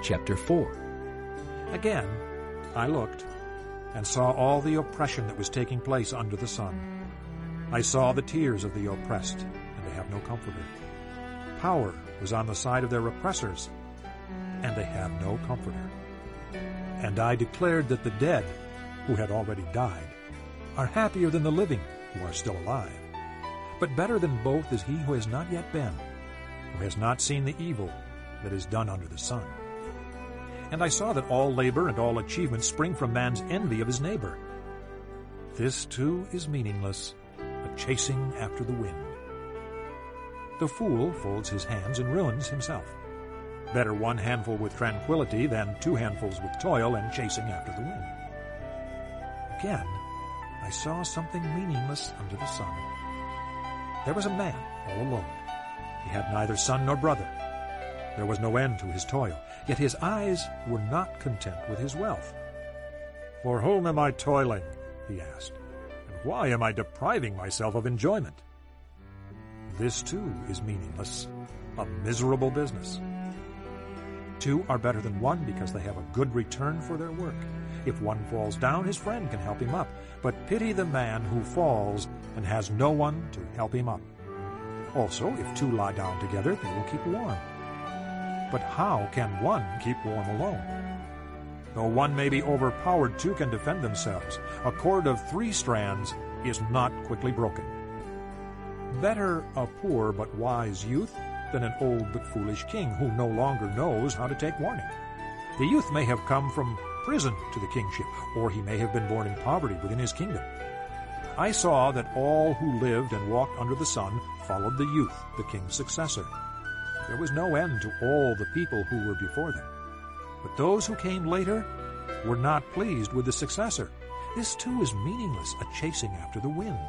chapter 4. Again, I looked and saw all the oppression that was taking place under the sun. I saw the tears of the oppressed, and they have no comforter. Power was on the side of their oppressors, and they have no comforter. And I declared that the dead, who had already died, are happier than the living, who are still alive. But better than both is he who has not yet been, who has not seen the evil that is done under the sun. And I saw that all labor and all achievement spring from man's envy of his neighbor. This too is meaningless, a chasing after the wind. The fool folds his hands and ruins himself. Better one handful with tranquility than 2 handfuls with toil and chasing after the wind. Again, I saw something meaningless under the sun. There was a man all alone. He had neither son nor brother. There was no end to his toil, yet his eyes were not content with his wealth. "For whom am I toiling?" he asked, "and why am I depriving myself of enjoyment?" This too is meaningless, a miserable business. 2 are better than 1 because they have a good return for their work. If one falls down, his friend can help him up. But pity the man who falls and has no one to help him up. Also, if 2 lie down together, they will keep warm. But how can one keep warm alone? Though one may be overpowered, 2 can defend themselves. A cord of 3 strands is not quickly broken. Better a poor but wise youth than an old but foolish king who no longer knows how to take warning. The youth may have come from prison to the kingship, or he may have been born in poverty within his kingdom. I saw that all who lived and walked under the sun followed the youth, the king's successor. There was no end to all the people who were before them. But those who came later were not pleased with the successor. This too is meaningless, a chasing after the wind.